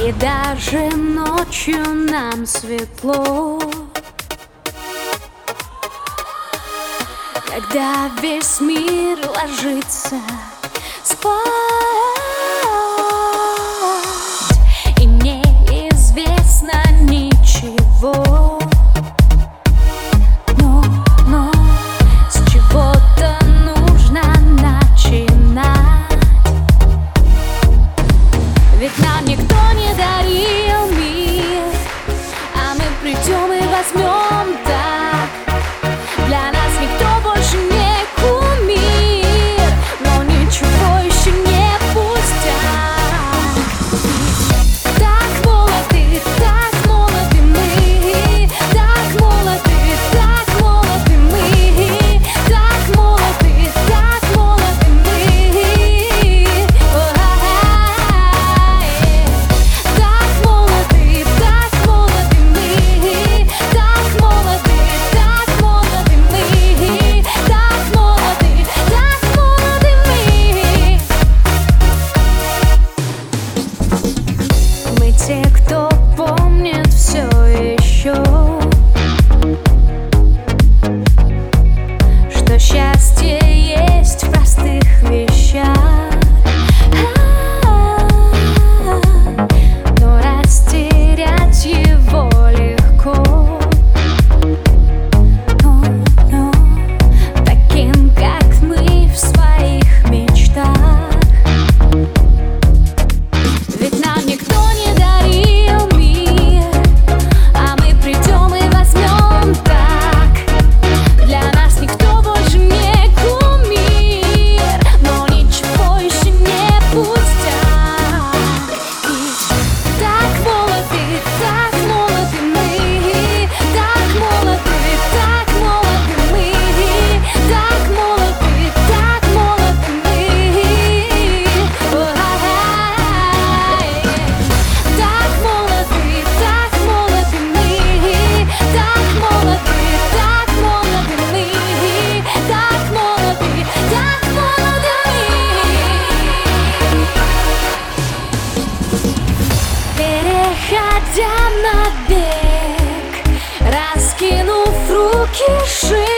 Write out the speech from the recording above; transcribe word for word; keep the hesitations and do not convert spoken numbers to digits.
И даже ночью нам светло, когда весь мир ложится спать, и неизвестно ничего, но, но с чего-то нужно начинать. Ведь нам никто не дарил мир, а мы придем и возьмем так. Для нас никто больше не кумир, но ничего еще не пустяк. Так молоды, так молоды мы, так молоды, так молоды мы, так молоды, так молоды мы. Так молоды, так молоды мы, так молоды, так молоды мы, так молоды, так молоды мы. Мы те, кто помнит все еще, что счастье есть в простых вещах. Но растерять его легко, но, но таким, как мы в своих мечтах. Ведь нам никто не дарил мир, а мы придем и возьмем так. Для нас никто больше не кумир, но ничего еще не пустяк. Ведь так молоды, так молоды мы, так молоды, так молоды мы, так молоды, так молоды мы. Так молоды, так молоды мы, так молоды, так молоды мы, так молоды, так молоды мы. Переходя на бег, раскинув руки шире,